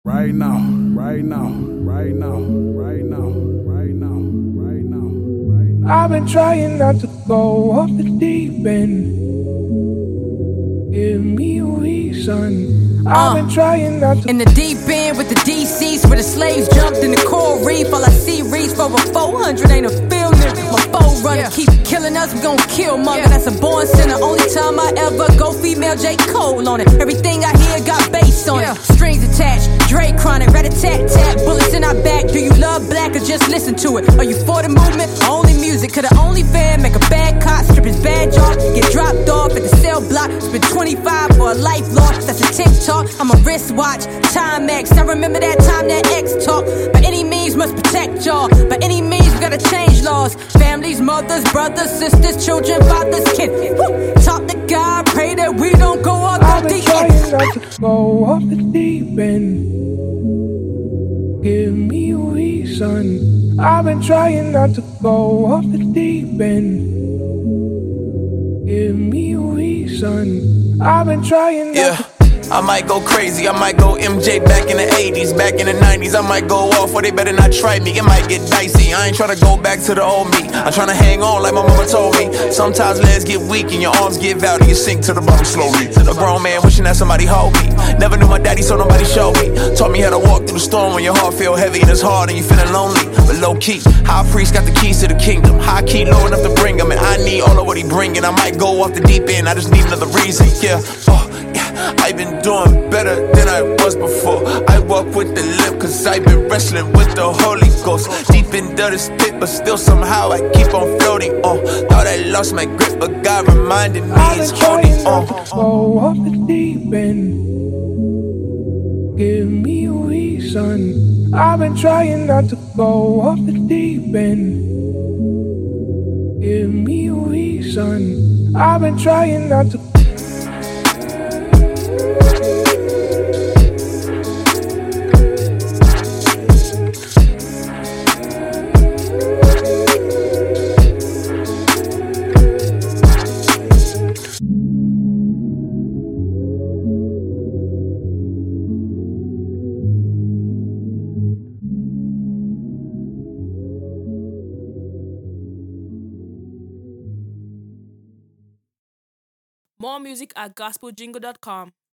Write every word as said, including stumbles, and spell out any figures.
Right now, right now, right now, right now, right now, right now, right now. I've been trying not to go off the deep end. Give me a reason. I've been trying not to. In the deep end with the D Cs, where the slaves jumped in the coral reef. All I see reach for a four hundred ain't a feeling. My foe runner yeah. keep killing us, we gon' kill mother. Yeah. That's a born sinner. Only time I ever go female J. Cole on it. Everything I hear got bass on yeah. it. Strings attached, Dre chronic, rat-a-tat-tat. Bullets in our back. Do you love black or just listen to it? Are you for the movement? Only music. Could the only fan make a bad cop strip his badge off, get dropped off at the cell block? Spend twenty-five for a life lost. That's a TikTok. I'm a wristwatch, Timex. I remember that time that X talk. By any means must protect y'all. By any means we gotta change laws. Families, mothers, brothers, sisters, children, fathers, kids. Woo! Talk to God, pray that we don't go off I've the been deep trying end. not to go off the deep end. Give me a reason. I've been trying not to go off the deep end. Give me a reason. I've been trying not yeah. to. I might go crazy, I might go M J back in the eighties, back in the nineties. I might go off, or they better not try me, it might get dicey. I ain't tryna go back to the old me, I'm tryna hang on like my mama told me. Sometimes legs get weak and your arms give out and you sink to the bottom slowly. A grown man wishing that somebody hold me. Never knew my daddy, so nobody showed me. Taught me how to walk through the storm when your heart feel heavy and it's hard and you feeling lonely. But low key, high priest got the keys to the kingdom. High key, low enough to bring him, and I need all of what he bringing. I might go off the deep end, I just need another reason. Yeah, oh, yeah, I've been doing better than I was before. I walk with the limp cause I've been wrestling with the Holy Ghost. Deep into this pit, but still somehow I keep on floating on. Thought I lost my grip, but God reminded me it's holding on. Go off the deep end. Give me a reason. I've been trying not to go off the deep end. Give me a reason. I've been trying not to. More music at gospel jingle dot com.